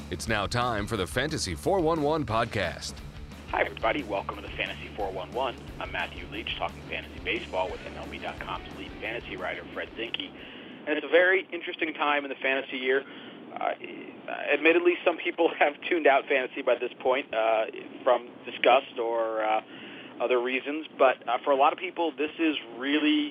It's now time for the Fantasy 411 podcast. Hi, everybody. Welcome to the Fantasy 411. I'm Matthew Leach, talking fantasy baseball with MLB.com's lead fantasy writer, Fred Zinke. And it's a very interesting time in the fantasy year. Admittedly, some people have tuned out fantasy by this point from disgust or other reasons. But for a lot of people, this is really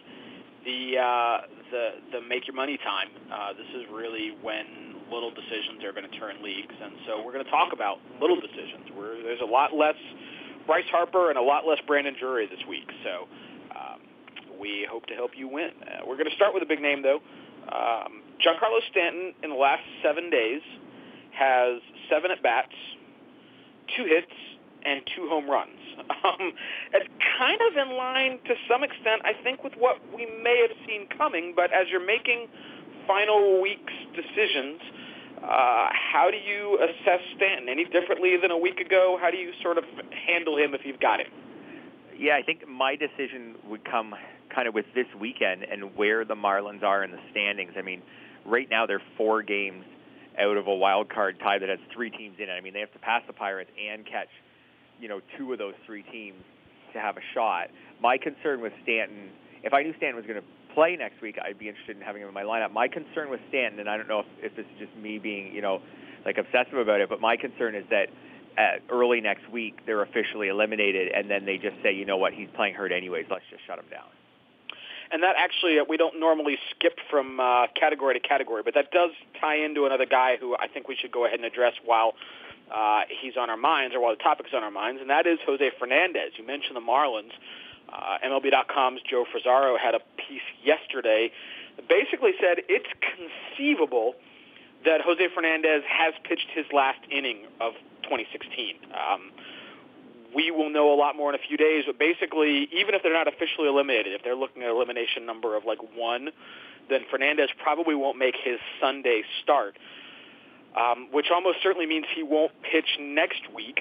the make your money time. This is really when little decisions are going to turn leagues, and so we're going to talk about little decisions. There's a lot less Bryce Harper and a lot less Brandon Drury this week, so we hope to help you win. We're going to start with a big name, though. Giancarlo Stanton, in the last 7 days, has 7 at-bats, 2 hits, and 2 home runs. It's kind of in line, to some extent, I think, with what we may have seen coming, but as you're making final week's decisions, how do you assess Stanton? Any differently than a week ago? How do you sort of handle him if you've got him? Yeah, I think my decision would come kind of with this weekend and where the Marlins are in the standings. I mean, right now they're 4 games out of a wild card tie that has 3 teams in it. I mean, they have to pass the Pirates and catch, 2 of those 3 teams to have a shot. My concern with Stanton, if I knew Stanton was going to play next week, I'd be interested in having him in my lineup. My concern with Stanton, and I don't know if this is just me being, obsessive about it, but my concern is that early next week they're officially eliminated, and then they just say, you know what, he's playing hurt anyways, let's just shut him down. And that actually, we don't normally skip from category to category, but that does tie into another guy who I think we should go ahead and address while he's on our minds, or while the topic's on our minds, and that is Jose Fernandez. You mentioned the Marlins. MLB.com's Joe Frisaro had a piece yesterday that basically said it's conceivable that Jose Fernandez has pitched his last inning of 2016. We will know a lot more in a few days, but basically, even if they're not officially eliminated, if they're looking at an elimination number of 1, then Fernandez probably won't make his Sunday start, which almost certainly means he won't pitch next week.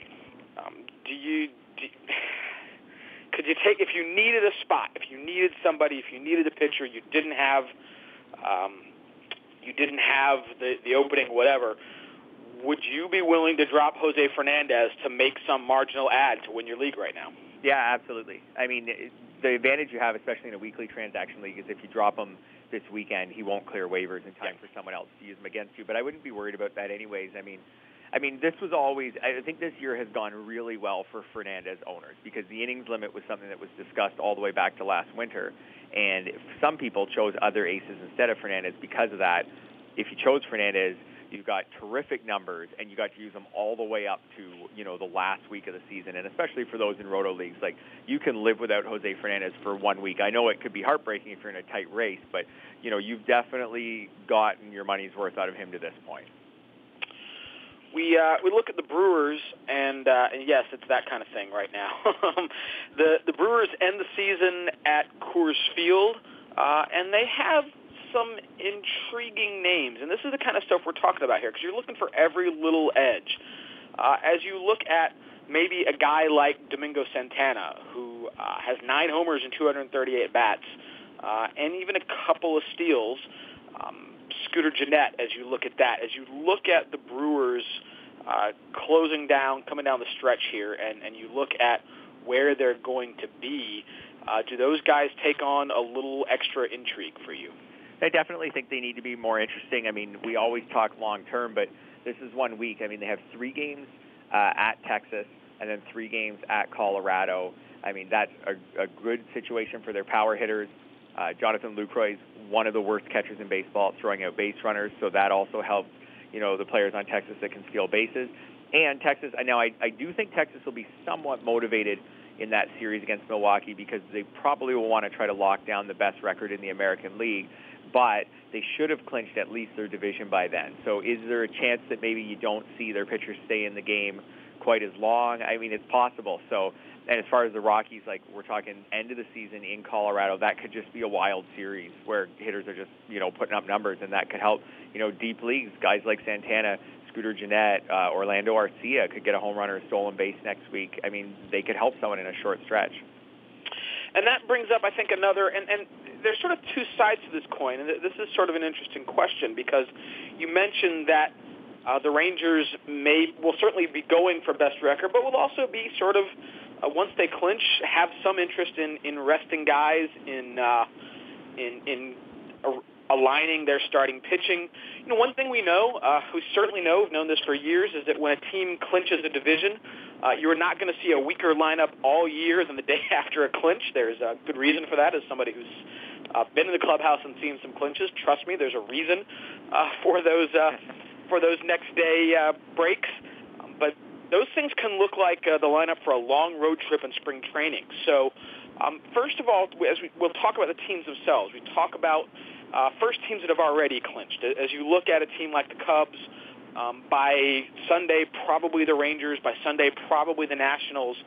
Could you take, if you needed a spot, if you needed somebody, if you needed a pitcher, you didn't have the opening, whatever, would you be willing to drop Jose Fernandez to make some marginal add to win your league right now? Yeah, absolutely. I mean, the advantage you have, especially in a weekly transaction league, is if you drop him this weekend, he won't clear waivers in time for someone else to use him against you. But I wouldn't be worried about that anyways. I mean, this was always, I think this year has gone really well for Fernandez owners because the innings limit was something that was discussed all the way back to last winter. And some people chose other aces instead of Fernandez because of that. If you chose Fernandez, you've got terrific numbers, and you got to use them all the way up to, the last week of the season. And especially for those in roto leagues, you can live without Jose Fernandez for 1 week. I know it could be heartbreaking if you're in a tight race, but, you've definitely gotten your money's worth out of him to this point. We look at the Brewers, and yes, it's that kind of thing right now. The Brewers end the season at Coors Field, and they have some intriguing names. And this is the kind of stuff we're talking about here, because you're looking for every little edge. As you look at maybe a guy like Domingo Santana, who has 9 homers and 238 bats, and even a couple of steals, Scooter Gennett, as you look at that, as you look at the Brewers coming down the stretch here, and you look at where they're going to be, do those guys take on a little extra intrigue for you? I definitely think they need to be more interesting. I mean, we always talk long-term, but this is 1 week. I mean, they have 3 games at Texas and then 3 games at Colorado. I mean, that's a good situation for their power hitters. Jonathan Lucroy is one of the worst catchers in baseball at throwing out base runners, so that also helps, the players on Texas that can steal bases. And Texas, I do think Texas will be somewhat motivated in that series against Milwaukee because they probably will want to try to lock down the best record in the American League, but they should have clinched at least their division by then. So is there a chance that maybe you don't see their pitchers stay in the game quite as long? I mean, it's possible. So, and as far as the Rockies, we're talking end of the season in Colorado, that could just be a wild series where hitters are just, putting up numbers, and that could help, deep leagues. Guys like Santana, Scooter Gennett, Orlando Arcia could get a home run or a stolen base next week. I mean, they could help someone in a short stretch. And that brings up, I think, another, and there's sort of 2 sides to this coin, and this is sort of an interesting question because you mentioned that The Rangers will certainly be going for best record, but will also be sort of, once they clinch, have some interest in resting guys, in aligning their starting pitching. One thing we know, who certainly know, have known this for years, is that when a team clinches a division, you're not going to see a weaker lineup all year than the day after a clinch. There's a good reason for that. As somebody who's been in the clubhouse and seen some clinches, trust me, there's a reason for those next day breaks. But those things can look like the lineup for a long road trip in spring training. So first of all, we'll talk about the teams themselves. We talk about first teams that have already clinched. As you look at a team like the Cubs, by Sunday, probably the Rangers. By Sunday, probably the Nationals.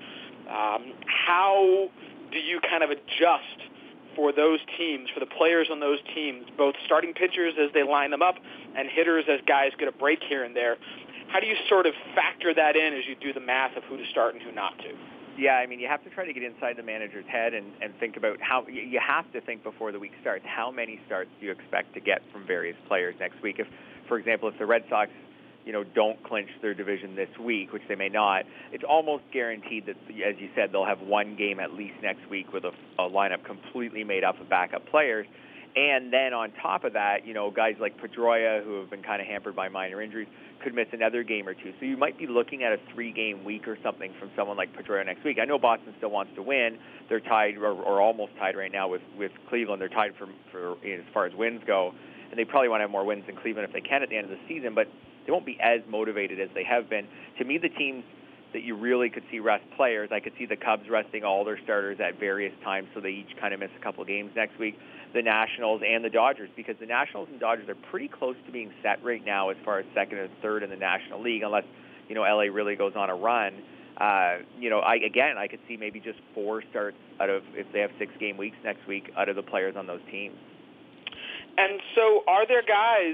How do you kind of adjust for those teams, for the players on those teams, both starting pitchers as they line them up and hitters as guys get a break here and there? How do you sort of factor that in as you do the math of who to start and who not to? Yeah, I mean, you have to try to get inside the manager's head and think about how you have to think before the week starts. How many starts do you expect to get from various players next week? If, for example, if the Red Sox, don't clinch their division this week, which they may not, it's almost guaranteed that, as you said, they'll have one game at least next week with a lineup completely made up of backup players. And then on top of that, guys like Pedroia, who have been kind of hampered by minor injuries, could miss another game or two. So you might be looking at a 3-game week or something from someone like Pedroia next week. I know Boston still wants to win. They're tied or almost tied right now with Cleveland. They're tied for as far as wins go. And they probably want to have more wins than Cleveland if they can at the end of the season, but they won't be as motivated as they have been. To me, the teams that you really could see rest players, I could see the Cubs resting all their starters at various times so they each kind of miss a couple of games next week. The Nationals and the Dodgers, because the Nationals and Dodgers are pretty close to being set right now as far as second and third in the National League, unless, LA really goes on a run. I could see maybe just 4 starts out of, if they have 6-game weeks next week, out of the players on those teams. And so are there guys,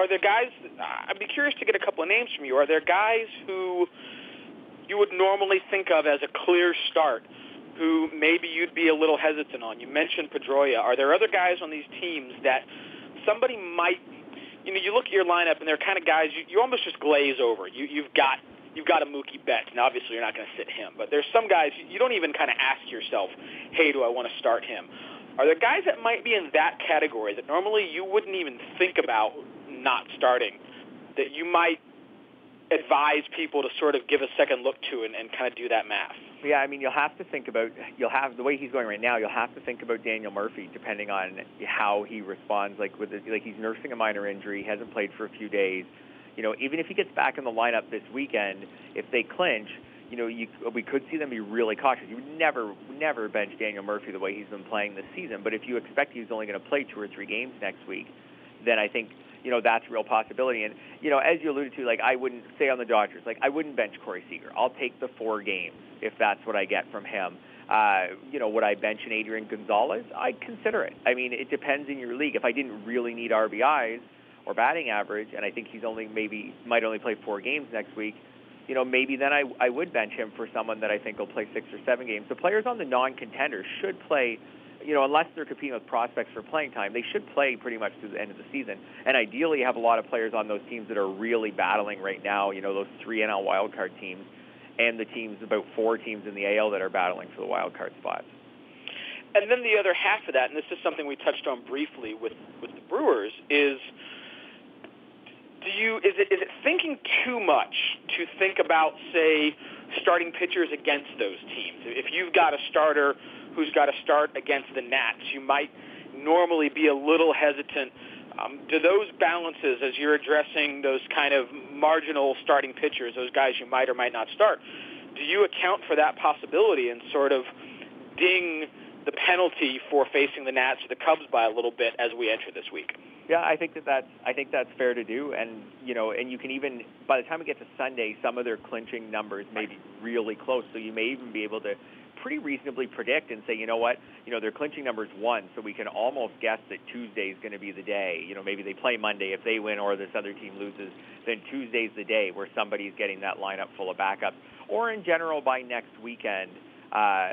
I'd be curious to get a couple of names from you. Are there guys who you would normally think of as a clear start who maybe you'd be a little hesitant on? You mentioned Pedroia. Are there other guys on these teams that somebody might, you look at your lineup and they're kind of guys you almost just glaze over. You've got a Mookie Betts. Now, obviously, you're not going to sit him, but there's some guys you don't even kind of ask yourself, hey, do I want to start him? Are there guys that might be in that category that normally you wouldn't even think about not starting, that you might advise people to sort of give a second look to and kind of do that math? Yeah, I mean, the way he's going right now, you'll have to think about Daniel Murphy, depending on how he responds. Like he's nursing a minor injury, he hasn't played for a few days. Even if he gets back in the lineup this weekend, if they clinch, we could see them be really cautious. You would never bench Daniel Murphy the way he's been playing this season. But if you expect he's only going to play 2 or 3 games next week, then I think, that's a real possibility. And, as you alluded to, I wouldn't say on the Dodgers, I wouldn't bench Corey Seager. I'll take the 4 games if that's what I get from him. Would I bench an Adrian Gonzalez? I'd consider it. I mean, it depends in your league. If I didn't really need RBIs or batting average, and I think he's might only play 4 games next week, maybe then I would bench him for someone that I think will play 6 or 7 games. The players on the non-contenders should play, unless they're competing with prospects for playing time, they should play pretty much through the end of the season. And ideally have a lot of players on those teams that are really battling right now, those 3 NL wildcard teams, and the teams, about 4 teams in the AL that are battling for the wildcard spots. And then the other half of that, and this is something we touched on briefly with the Brewers, is is it thinking too much to think about, say, starting pitchers against those teams? If you've got a starter who's got to start against the Nats, you might normally be a little hesitant. Do those balances, as you're addressing those kind of marginal starting pitchers, those guys you might or might not start, do you account for that possibility and sort of ding the penalty for facing the Nats or the Cubs by a little bit as we enter this week? Yeah, I think that's fair to do, and and you can even, by the time we get to Sunday, some of their clinching numbers may be really close, so you may even be able to pretty reasonably predict and say, their clinching number's 1, so we can almost guess that Tuesday is going to be the day. Maybe they play Monday. If they win or this other team loses, then Tuesday's the day where somebody's getting that lineup full of backups. Or in general, by next weekend,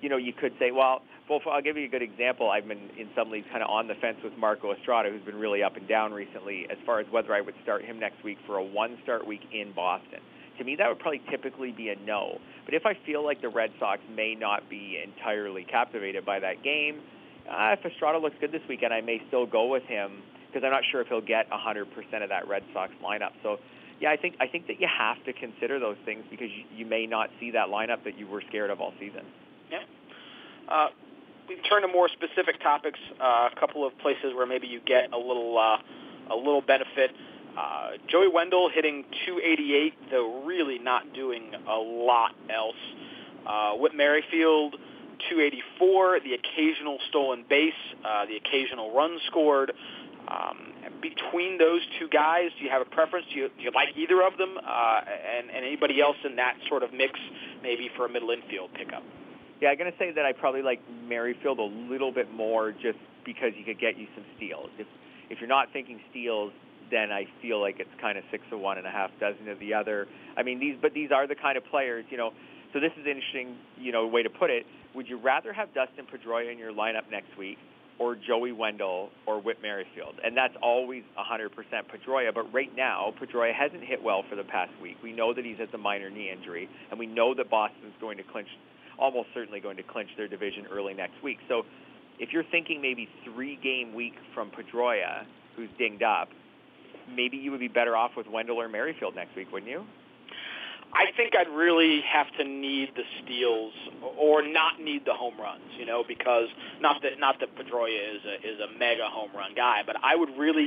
you could say, well, I'll give you a good example. I've been in some leagues kind of on the fence with Marco Estrada, who's been really up and down recently, as far as whether I would start him next week for a one-start week in Boston. To me, that would probably typically be a no. But if I feel like the Red Sox may not be entirely captivated by that game, if Estrada looks good this weekend, I may still go with him because I'm not sure if he'll get 100% of that Red Sox lineup. So, yeah, I think that you have to consider those things because you may not see that lineup that you were scared of all season. Yeah. We turn to more specific topics. A couple of places where maybe you get a little benefit. Joey Wendell hitting .288, though really not doing a lot else. Whit Merrifield, .284, the occasional stolen base, the occasional run scored. Between those two guys, do you have a preference? Do you like either of them? And anybody else in that sort of mix, maybe for a middle infield pickup? Yeah, I'm going to say that I probably like Merrifield a little bit more just because he could get you some steals. If you're not thinking steals, then I feel like it's kind of 6 of one and a half dozen of the other. I mean, these are the kind of players, so this is an interesting, way to put it. Would you rather have Dustin Pedroia in your lineup next week or Joey Wendell or Whit Merrifield? And that's always 100% Pedroia, but right now, Pedroia hasn't hit well for the past week. We know that he's had the minor knee injury, and we know that Boston's almost certainly going to clinch their division early next week. So if you're thinking maybe 3-game week from Pedroia, who's dinged up, maybe you would be better off with Wendell or Merrifield next week, wouldn't you? I think I'd really have to need the steals or not need the home runs, because not that Pedroia is a mega home run guy, but I would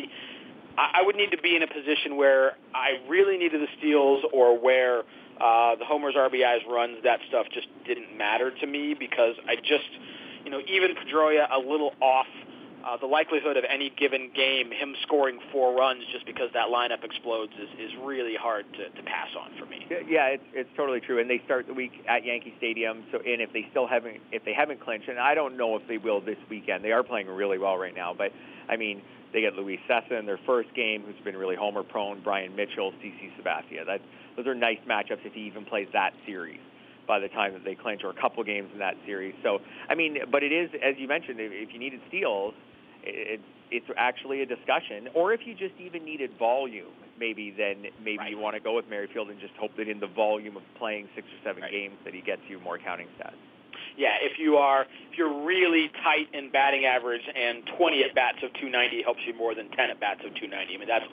need to be in a position where I really needed the steals or where the homers, RBIs, runs, that stuff just didn't matter to me because I just, even Pedroia a little off, the likelihood of any given game, him scoring 4 runs just because that lineup explodes is really hard to pass on for me. Yeah, it's totally true. And they start the week at Yankee Stadium. So, and if they haven't clinched, and I don't know if they will this weekend, they are playing really well right now. But I mean, they get Luis Cessa in their first game, who's been really homer prone. Brian Mitchell, CC Sabathia. Those are nice matchups if he even plays that series by the time that they clinch, or a couple games in that series. So, I mean, but it is, as you mentioned, if you needed steals, it's actually a discussion. Or if you just even needed volume, maybe right. You want to go with Merrifield and just hope that in the volume of playing 6 or 7 right. games that he gets you more counting stats. Yeah, if you're really tight in batting average and 20 at bats of .290 helps you more than 10 at bats of .290. I mean, that's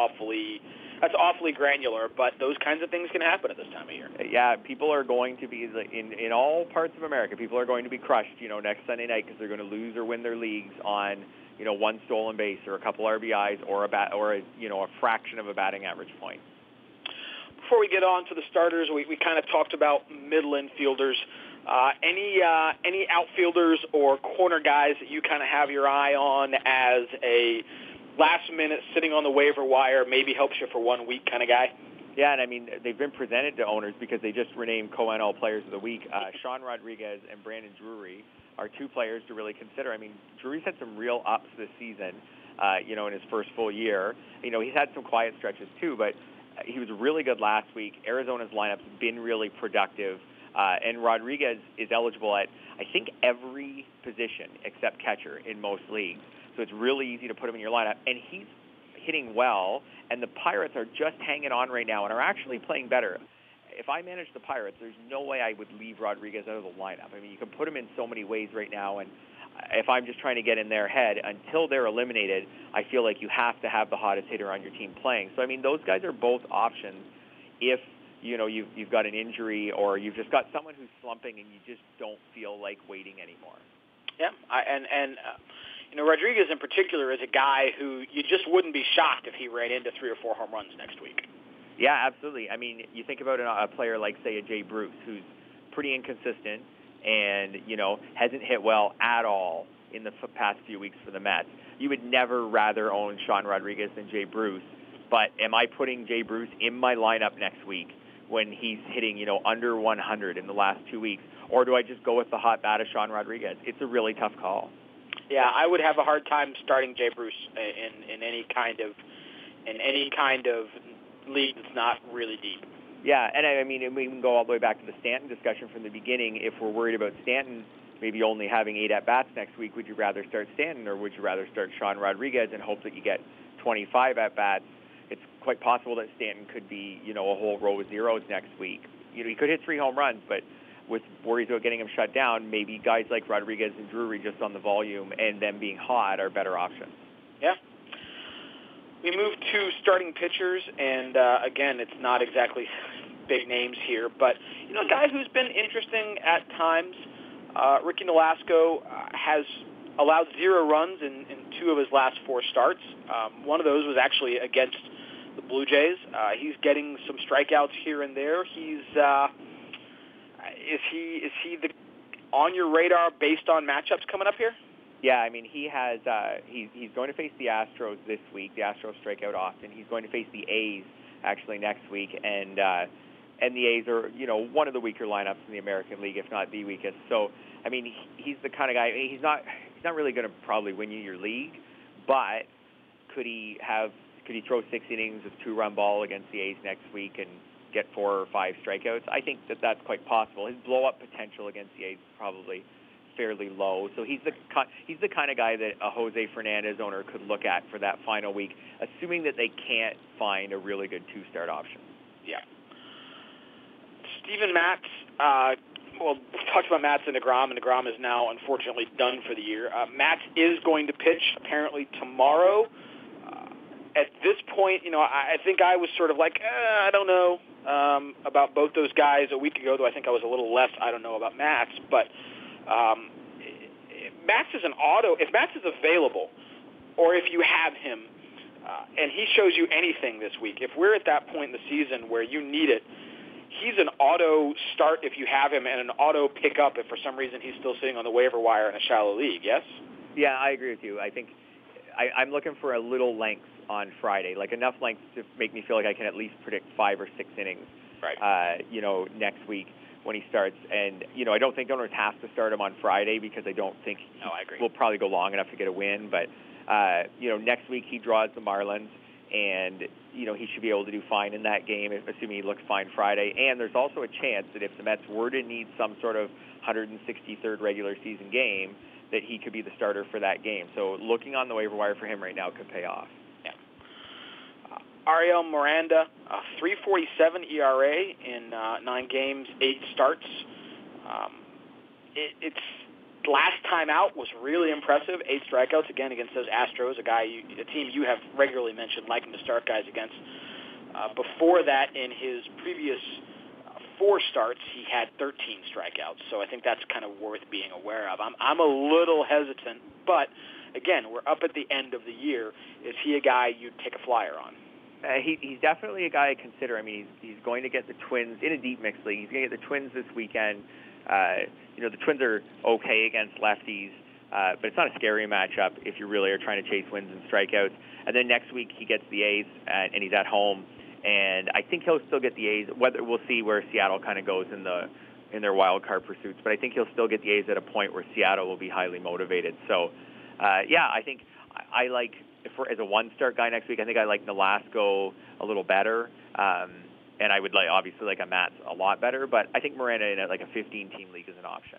awfully granular, but those kinds of things can happen at this time of year. Yeah, people are going to be in all parts of America. People are going to be crushed, next Sunday night because they're going to lose or win their leagues on, 1 stolen base or a couple RBIs or a fraction of a batting average point. Before we get on to the starters, we kind of talked about middle infielders. Any outfielders or corner guys that you kind of have your eye on as a last minute sitting on the waiver wire, maybe helps you for 1 week kind of guy? Yeah, and I mean, they've been presented to owners because they just renamed co-NL Players of the Week. Sean Rodriguez and Brandon Drury are 2 players to really consider. I mean, Drury's had some real ups this season, in his first full year. He's had some quiet stretches too, but he was really good last week. Arizona's lineup's been really productive. And Rodriguez is eligible at, I think, every position except catcher in most leagues. So it's really easy to put him in your lineup. And he's hitting well, and the Pirates are just hanging on right now and are actually playing better. If I manage the Pirates, there's no way I would leave Rodriguez out of the lineup. I mean, you can put him in so many ways right now, and if I'm just trying to get in their head, until they're eliminated, I feel like you have to have the hottest hitter on your team playing. So, I mean, those guys are both options if you've got an injury or you've just got someone who's slumping and you just don't feel like waiting anymore. Yeah, Rodriguez in particular is a guy who you just wouldn't be shocked if he ran into 3 or 4 home runs next week. Yeah, absolutely. I mean, you think about a player like, say, a Jay Bruce, who's pretty inconsistent and, hasn't hit well at all in the past few weeks for the Mets. You would never rather own Sean Rodriguez than Jay Bruce, but am I putting Jay Bruce in my lineup next week when he's hitting, under 100 in the last 2 weeks? Or do I just go with the hot bat of Sean Rodriguez? It's a really tough call. Yeah, I would have a hard time starting Jay Bruce in any kind of league that's not really deep. Yeah, and I mean, we can go all the way back to the Stanton discussion from the beginning. If we're worried about Stanton maybe only having 8 at-bats next week, would you rather start Stanton or would you rather start Sean Rodriguez and hope that you get 25 at-bats? It's quite possible that Stanton could be, a whole row of zeros next week. He could hit 3 home runs, but with worries about getting him shut down, maybe guys like Rodriguez and Drury just on the volume and them being hot are better options. Yeah. We move to starting pitchers, and again, it's not exactly big names here, but a guy who's been interesting at times. Ricky Nolasco has allowed 0 runs in 2 of his last 4 starts. One of those was actually against the Blue Jays. He's getting some strikeouts here and there. Is he on your radar based on matchups coming up here? Yeah, I mean, he has. He's going to face the Astros this week. The Astros strike out often. He's going to face the A's actually next week, and the A's are one of the weaker lineups in the American League, if not the weakest. So, I mean, he's the kind of guy. He's not really going to probably win you your league, but could he throw 6 innings of 2-run ball against the A's next week and get 4 or 5 strikeouts? I think that's quite possible. His blow-up potential against the A's is probably fairly low. So he's the kind of guy that a Jose Fernandez owner could look at for that final week, assuming that they can't find a really good 2-start option. Yeah. Steven Matz, we talked about Matz and DeGrom is now unfortunately done for the year. Matz is going to pitch apparently tomorrow. At this point, I think I was sort of like, I don't know about both those guys a week ago, though I think I was a little less I don't know about Matz. But Matz is an auto. If Matz is available, or if you have him, and he shows you anything this week, if we're at that point in the season where you need it, he's an auto start if you have him and an auto pickup if for some reason he's still sitting on the waiver wire in a shallow league, yes? Yeah, I agree with you. I think I'm looking for a little length on Friday, like enough length to make me feel like I can at least predict 5 or 6 innings, right. Next week when he starts. And, I don't think owners have to start him on Friday because I don't think I agree. We'll probably go long enough to get a win. But, next week he draws the Marlins, and, he should be able to do fine in that game, assuming he looks fine Friday. And there's also a chance that if the Mets were to need some sort of 163rd regular season game, that he could be the starter for that game. So looking on the waiver wire for him right now could pay off. Yeah. Ariel Miranda, 3.47 ERA in 9 games, 8 starts. It's last time out was really impressive. 8 strikeouts again against those Astros, a team you have regularly mentioned liking to start guys against. Before that, in his previous 4 starts, he had 13 strikeouts. So I think that's kind of worth being aware of. I'm a little hesitant, but again, we're up at the end of the year. Is he a guy you'd take a flyer on? He's definitely a guy I consider. I mean, he's going to get the Twins in a deep mixed league. He's going to get the Twins this weekend. The Twins are okay against lefties, but it's not a scary matchup if you really are trying to chase wins and strikeouts. And then next week he gets the A's, and he's at home. And I think he'll still get the A's. We'll see where Seattle kind of goes in their wild card pursuits. But I think he'll still get the A's at a point where Seattle will be highly motivated. So, I think I like, as a 1-start guy next week, I think I like Nolasco a little better. And I would obviously like a Matz a lot better. But I think Miranda in a 15-team league is an option.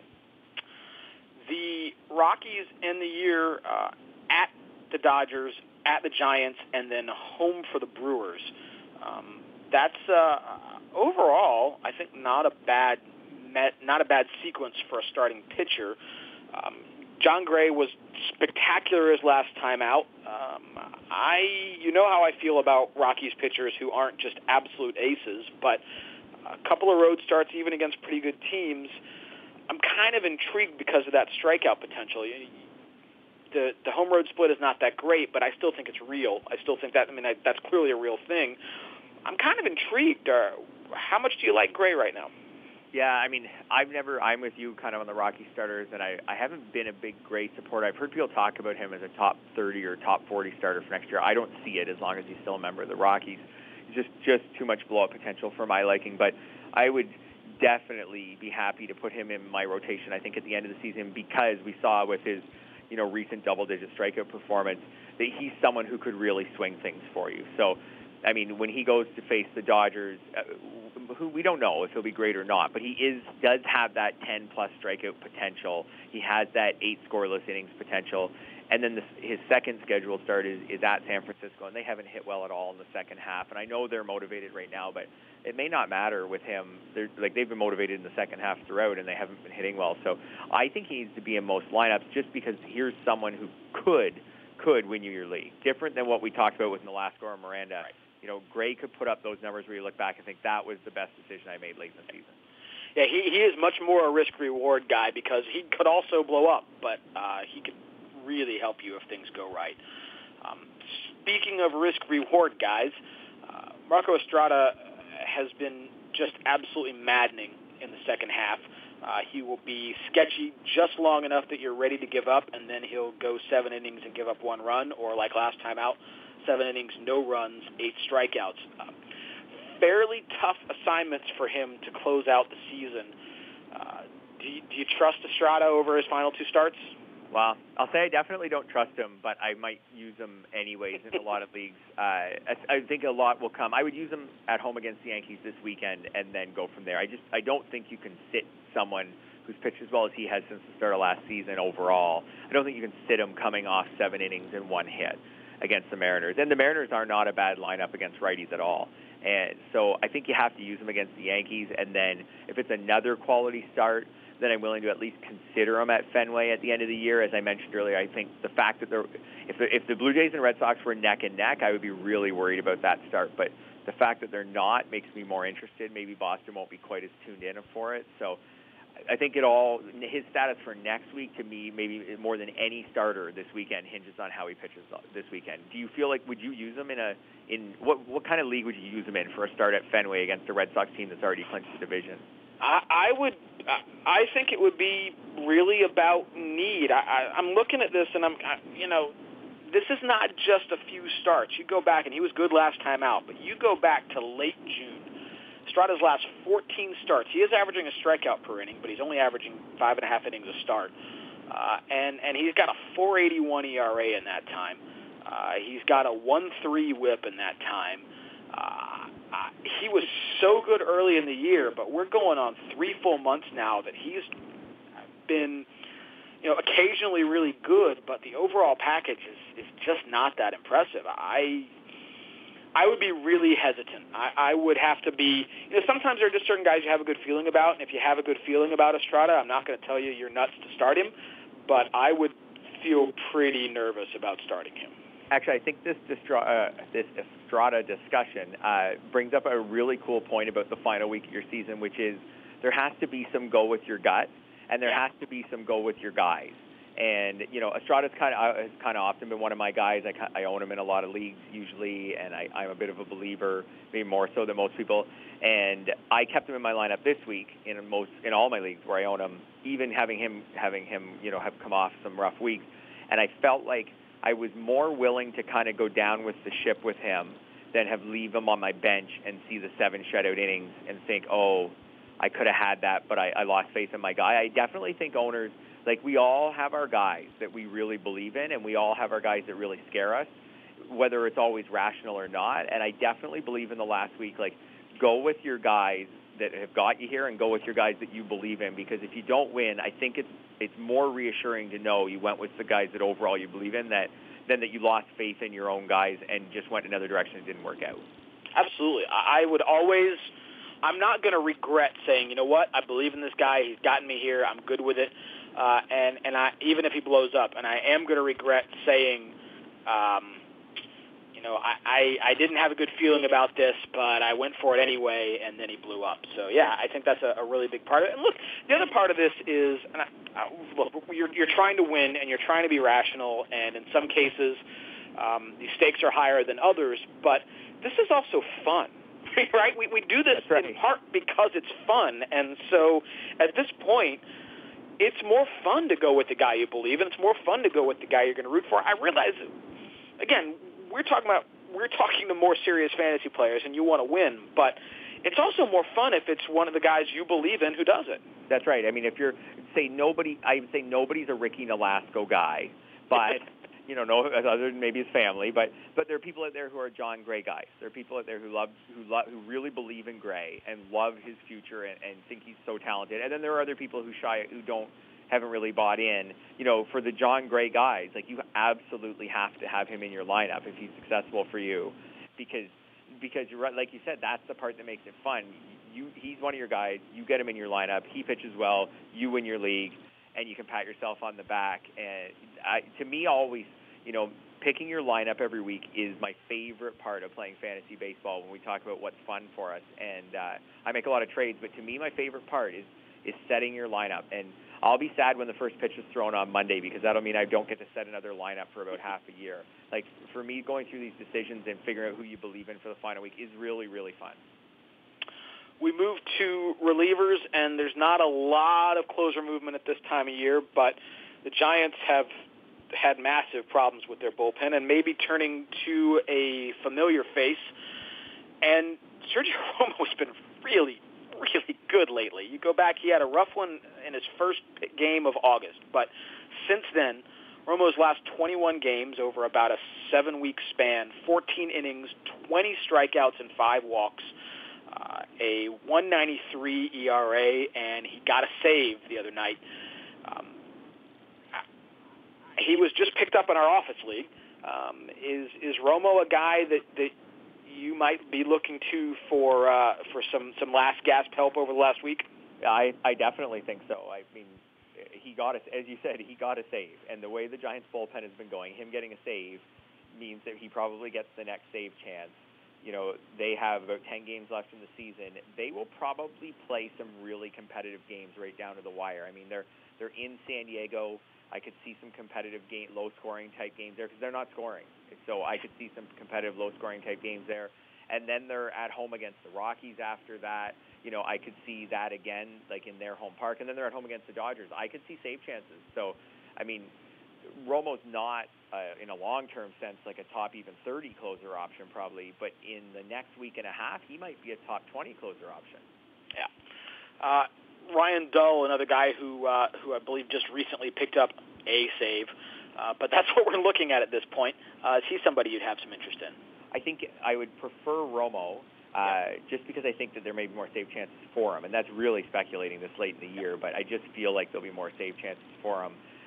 The Rockies end the year at the Dodgers, at the Giants, and then home for the Brewers. That's overall, I think, not a bad sequence for a starting pitcher. John Gray was spectacular his last time out. How I feel about Rockies pitchers who aren't just absolute aces, but a couple of road starts even against pretty good teams. I'm kind of intrigued because of that strikeout potential. The home road split is not that great, but I still think it's real. I still think that's clearly a real thing. I'm kind of intrigued. How much do you like Gray right now? Yeah, I mean, I'm with you kind of on the Rocky starters, and I haven't been a big Gray supporter. I've heard people talk about him as a top 30 or top 40 starter for next year. I don't see it as long as he's still a member of the Rockies. Just too much blow-up potential for my liking, but I would definitely be happy to put him in my rotation, I think, at the end of the season, because we saw with his recent double-digit strikeout performance that he's someone who could really swing things for you. So I mean, when he goes to face the Dodgers, who we don't know if he'll be great or not, but he does have that 10-plus strikeout potential. He has that 8 scoreless innings potential. And then his second scheduled start is at San Francisco, and they haven't hit well at all in the second half. And I know they're motivated right now, but it may not matter with him. They've been motivated in the second half throughout, and they haven't been hitting well. So I think he needs to be in most lineups just because here's someone who could win you your league. Different than what we talked about with Nolasco or Miranda. Right. You know, Gray could put up those numbers where you look back and think that was the best decision I made late in the season. Yeah, he is much more a risk-reward guy because he could also blow up, but he could really help you if things go right. Speaking of risk-reward guys, Marco Estrada has been just absolutely maddening in the second half. He will be sketchy just long enough that you're ready to give up, and then he'll go 7 innings and give up 1 run, or like last time out, 7 innings, no runs, 8 strikeouts. Fairly tough assignments for him to close out the season. Do you trust Estrada over his final 2 starts? Well, I'll say I definitely don't trust him, but I might use him anyways in a lot of leagues. I think a lot will come. I would use him at home against the Yankees this weekend and then go from there. I don't think you can sit someone who's pitched as well as he has since the start of last season overall. I don't think you can sit him coming off 7 innings and 1 hit against the Mariners. And the Mariners are not a bad lineup against righties at all. And so I think you have to use him against the Yankees. And then if it's another quality start, then I'm willing to at least consider him at Fenway at the end of the year. As I mentioned earlier, I think the fact that if the Blue Jays and Red Sox were neck and neck, I would be really worried about that start. But the fact that they're not makes me more interested. Maybe Boston won't be quite as tuned in for it. So I think his status for next week, to me, maybe more than any starter this weekend, hinges on how he pitches this weekend. Do you feel like, would you use him in what kind of league would you use him in for a start at Fenway against a Red Sox team that's already clinched the division? I think it would be really about need. I'm looking at this, and this is not just a few starts. You go back, and he was good last time out, but you go back to late June. Estrada's last 14 starts. He is averaging a strikeout per inning, but he's only averaging 5.5 innings a start. And he's got a 4.81 ERA in that time. He's got a 1.3 WHIP in that time. He was so good early in the year, but we're going on 3 full months now that he's been, occasionally really good, but the overall package is just not that impressive. I would be really hesitant. I would have to be, sometimes there are just certain guys you have a good feeling about, and if you have a good feeling about Estrada, I'm not going to tell you you're nuts to start him, but I would feel pretty nervous about starting him. Actually, I think this Estrada discussion brings up a really cool point about the final week of your season, which is there has to be some go with your gut, and there has to be some go with your guys. And Estrada's kind of often been one of my guys. I own him in a lot of leagues usually, and I'm a bit of a believer, maybe more so than most people. And I kept him in my lineup this week in all my leagues where I own him, even having him have come off some rough weeks. And I felt like I was more willing to kind of go down with the ship with him than leave him on my bench and see the 7 shutout innings and think, oh, I could have had that, but I lost faith in my guy. I definitely think owners, we all have our guys that we really believe in, and we all have our guys that really scare us, whether it's always rational or not. And I definitely believe in the last week, go with your guys that have got you here and go with your guys that you believe in, because if you don't win, I think it's more reassuring to know you went with the guys that overall you believe in than that you lost faith in your own guys and just went another direction and didn't work out. Absolutely. I'm not going to regret saying, you know what, I believe in this guy, he's gotten me here, I'm good with it, and even if he blows up, and I am going to regret saying, I didn't have a good feeling about this, but I went for it anyway, and then he blew up. So, yeah, I think that's a really big part of it. And look, the other part of this is, you're trying to win, and you're trying to be rational, and in some cases, the stakes are higher than others, but this is also fun, right? We do this in part because it's fun, and so at this point, it's more fun to go with the guy you believe in. It's more fun to go with the guy you're going to root for. I realize, again, we're talking to more serious fantasy players, and you want to win, but it's also more fun if it's one of the guys you believe in who does it. That's right. I mean, if you're I would say nobody's a Ricky Nolasco guy, but no other than maybe his family, but there are people out there who are John Gray guys. There are people out there who really believe in Gray and love his future and think he's so talented. And then there are other people who haven't really bought in. For the John Gray guys, like, you absolutely have to have him in your lineup if he's successful for you, because you're right, like you said, that's the part that makes it fun. He's one of your guys. You get him in your lineup. He pitches well. You win your league, and you can pat yourself on the back. And to me, always, picking your lineup every week is my favorite part of playing fantasy baseball when we talk about what's fun for us. And I make a lot of trades, but to me, my favorite part is setting your lineup. And I'll be sad when the first pitch is thrown on Monday, because that'll mean I don't get to set another lineup for about half a year. Like, for me, going through these decisions and figuring out who you believe in for the final week is really, really fun. We move to relievers, and there's not a lot of closer movement at this time of year, but the Giants have had massive problems with their bullpen and maybe turning to a familiar face. And Sergio Romo's been really, really good lately. You go back, he had a rough one in his first game of August, but since then, Romo's last 21 games over about a 7-week span, 14 innings, 20 strikeouts, and 5 walks, a 1.93 ERA, and he got a save the other night. He was just picked up in our office league. Is Romo a guy that you might be looking to for some last gasp help over the last week? I definitely think so. I mean, as you said, he got a save, and the way the Giants bullpen has been going, him getting a save means that he probably gets the next save chance. They have about 10 games left in the season. They will probably play some really competitive games right down to the wire. I mean, they're in San Diego. I could see some competitive low-scoring type games there because they're not scoring. So I could see some competitive low-scoring type games there. And then they're at home against the Rockies after that. I could see that again, like in their home park. And then they're at home against the Dodgers. I could see save chances. So, I mean, Romo's not, in a long-term sense, like a top even 30 closer option probably. But in the next week and a half, he might be a top 20 closer option. Yeah. Ryan Dull, another guy who I believe just recently picked up a save, but that's what we're looking at this point. Is he somebody you'd have some interest in? I think I would prefer Romo, just because I think that there may be more save chances for him, and that's really speculating this late in the year, but I just feel like there'll be more save chances for him.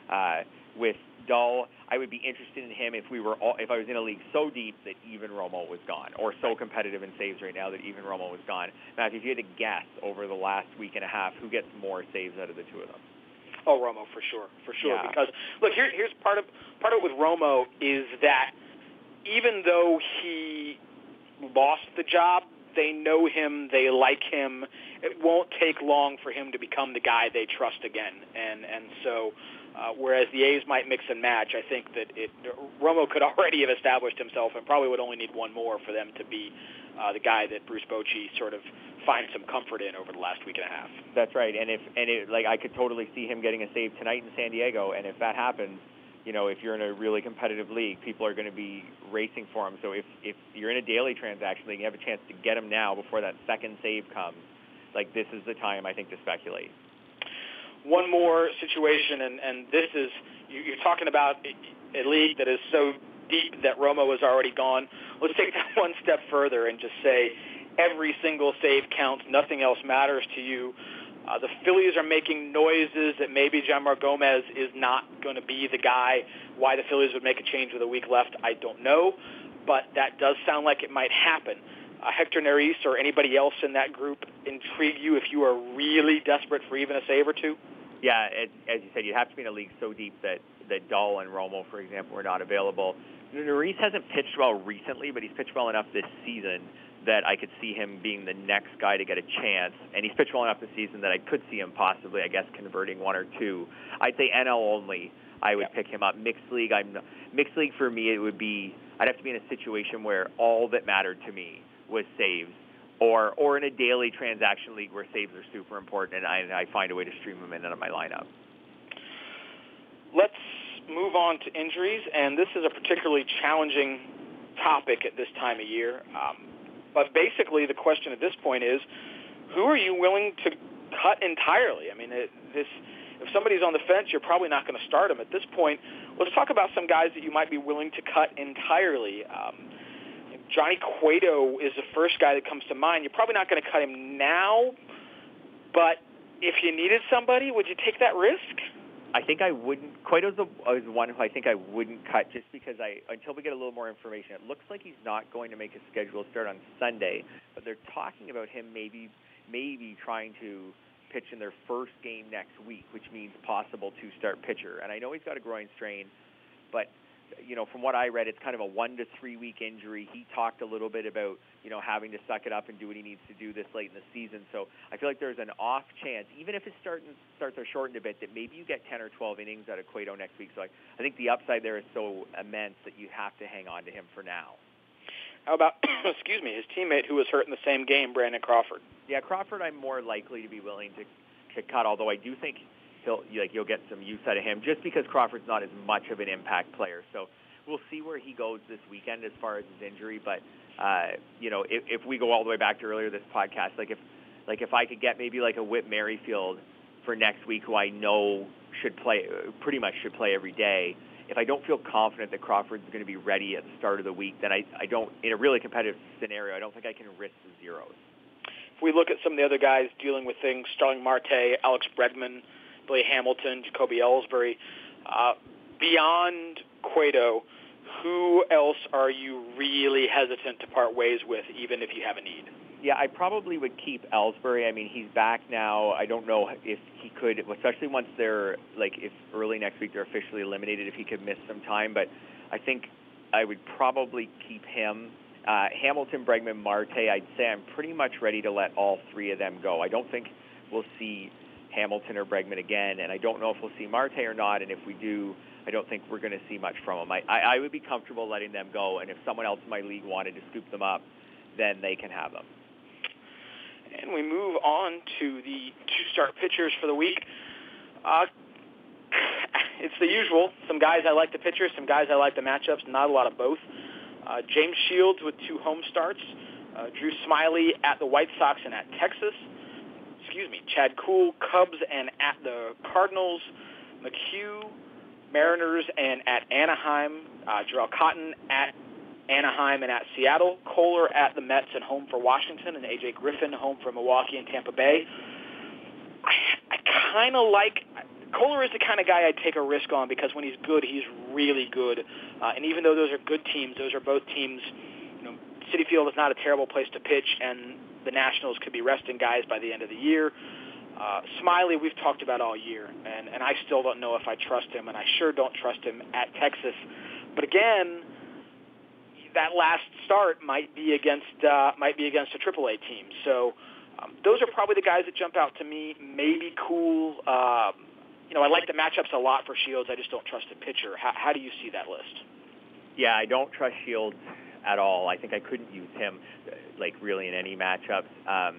With Dull, I would be interested in him if I was in a league so deep that even Romo was gone, or so competitive in saves right now that even Romo was gone. Now, if you had to guess over the last week and a half, who gets more saves out of the two of them? Oh, Romo, for sure. Yeah. Because look, here's part of it with Romo is that even though he lost the job, they know him, they like him. It won't take long for him to become the guy they trust again, and so. Whereas the A's might mix and match, I think that Romo could already have established himself and probably would only need one more for them to be the guy that Bruce Bochy sort of finds some comfort in over the last week and a half. That's right, I could totally see him getting a save tonight in San Diego, and if that happens, if you're in a really competitive league, people are going to be racing for him. So if you're in a daily transaction league, you have a chance to get him now before that second save comes. Like, this is the time, I think, to speculate. One more situation, and this is, you're talking about a league that is so deep that Romo is already gone. Let's take that one step further and just say every single save counts. Nothing else matters to you. The Phillies are making noises that maybe Jeanmar Gomez is not going to be the guy. Why the Phillies would make a change with a week left, I don't know, but that does sound like it might happen. Hector Neris or anybody else in that group intrigue you if you are really desperate for even a save or two? Yeah, as you said, you'd have to be in a league so deep that Dull and Romo, for example, were not available. Neris hasn't pitched well recently, but he's pitched well enough this season that I could see him being the next guy to get a chance. And he's pitched well enough this season that I could see him possibly, I guess, converting one or two. I'd say NL only, I would pick him up. Mixed league for me, it would be, I'd have to be in a situation where all that mattered to me was saves. Or in a daily transaction league where saves are super important, and I find a way to stream them in out of my lineup. Let's move on to injuries, and this is a particularly challenging topic at this time of year. But basically, the question at this point is, who are you willing to cut entirely? I mean, if somebody's on the fence, you're probably not going to start them at this point. Let's talk about some guys that you might be willing to cut entirely. Johnny Cueto is the first guy that comes to mind. You're probably not going to cut him now, but if you needed somebody, would you take that risk? I think I wouldn't. Cueto's the one who I think I wouldn't cut just because until we get a little more information. It looks like he's not going to make a scheduled start on Sunday, but they're talking about him maybe trying to pitch in their first game next week, which means possible two-start pitcher. And I know he's got a groin strain, but from what I read, it's kind of a 1 to 3 week injury. He talked a little bit about, having to suck it up and do what he needs to do this late in the season. So I feel like there's an off chance, even if his starts are shortened a bit, that maybe you get 10 or 12 innings out of Cueto next week. So I think the upside there is so immense that you have to hang on to him for now. How about, his teammate who was hurt in the same game, Brandon Crawford? Yeah, Crawford I'm more likely to be willing to cut, although I do think you'll get some use out of him just because Crawford's not as much of an impact player. So we'll see where he goes this weekend as far as his injury. But, if we go all the way back to earlier this podcast, if I could get maybe like a Whit Merrifield for next week, who I know pretty much should play every day, if I don't feel confident that Crawford's going to be ready at the start of the week, then I don't, in a really competitive scenario, I don't think I can risk the zeros. If we look at some of the other guys dealing with things, Starling Marte, Alex Bregman, Billy Hamilton, Jacoby Ellsbury, beyond Cueto, who else are you really hesitant to part ways with, even if you have a need? Yeah, I probably would keep Ellsbury. I mean, he's back now. I don't know if he could, especially once they're, if early next week they're officially eliminated, if he could miss some time. But I think I would probably keep him. Hamilton, Bregman, Marte, I'd say I'm pretty much ready to let all three of them go. I don't think we'll see Hamilton or Bregman again, and I don't know if we'll see Marte or not, and if we do, I don't think we're going to see much from them. I would be comfortable letting them go, and if someone else in my league wanted to scoop them up, then they can have them. And we move on to the two-start pitchers for the week. It's the usual. Some guys I like the pitchers, some guys I like the matchups, not a lot of both. James Shields with 2 home starts. Drew Smyly at the White Sox and at Texas. Chad Kuhl, Cubs and at the Cardinals. McHugh, Mariners and at Anaheim. Jarrell Cotton at Anaheim and at Seattle. Kohler at the Mets and home for Washington. And A.J. Griffin home for Milwaukee and Tampa Bay. I kind of like... Kohler is the kind of guy I'd take a risk on because when he's good, he's really good. And even though those are good teams, those are both teams... Citi Field is not a terrible place to pitch, and the Nationals could be resting guys by the end of the year. Smyly, we've talked about all year, and I still don't know if I trust him, and I sure don't trust him at Texas. But again, that last start might be against a AAA team. So those are probably the guys that jump out to me. Maybe Kuhl. I like the matchups a lot for Shields. I just don't trust the pitcher. How do you see that list? Yeah, I don't trust Shields at all. I think I couldn't use him, really in any matchups.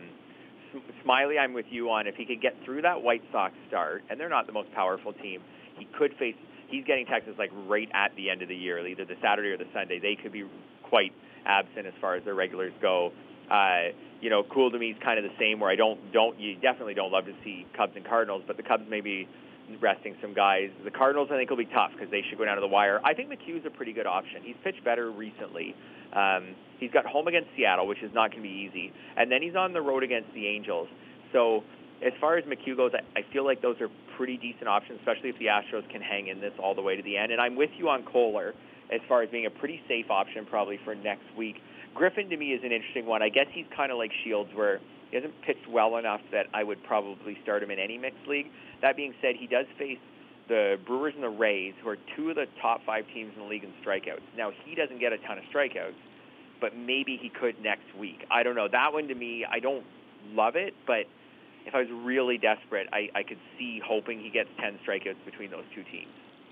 Smyly, I'm with you on. If he could get through that White Sox start, and they're not the most powerful team, he could face... He's getting Texas right at the end of the year, either the Saturday or the Sunday. They could be quite absent as far as their regulars go. Kuhl to me is kind of the same, where you definitely don't love to see Cubs and Cardinals, but the Cubs may be resting some guys. The Cardinals, I think, will be tough because they should go down to the wire. I think McHugh's a pretty good option. He's pitched better recently. He's got home against Seattle, which is not going to be easy, and then he's on the road against the Angels. So as far as McHugh goes, I feel like those are pretty decent options, especially if the Astros can hang in this all the way to the end. And I'm with you on Kohler as far as being a pretty safe option probably for next week. Griffin, to me, is an interesting one. I guess he's kind of like Shields, where he hasn't pitched well enough that I would probably start him in any mixed league. That being said, he does face the Brewers and the Rays, who are 2 of the top 5 teams in the league in strikeouts. Now, he doesn't get a ton of strikeouts, but maybe he could next week. I don't know. That one, to me, I don't love it, but if I was really desperate, I could see hoping he gets 10 strikeouts between those 2 teams.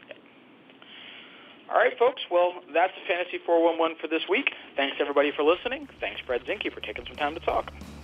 All right, folks. Well, that's the Fantasy 411 for this week. Thanks, everybody, for listening. Thanks, Brett Zinke, for taking some time to talk.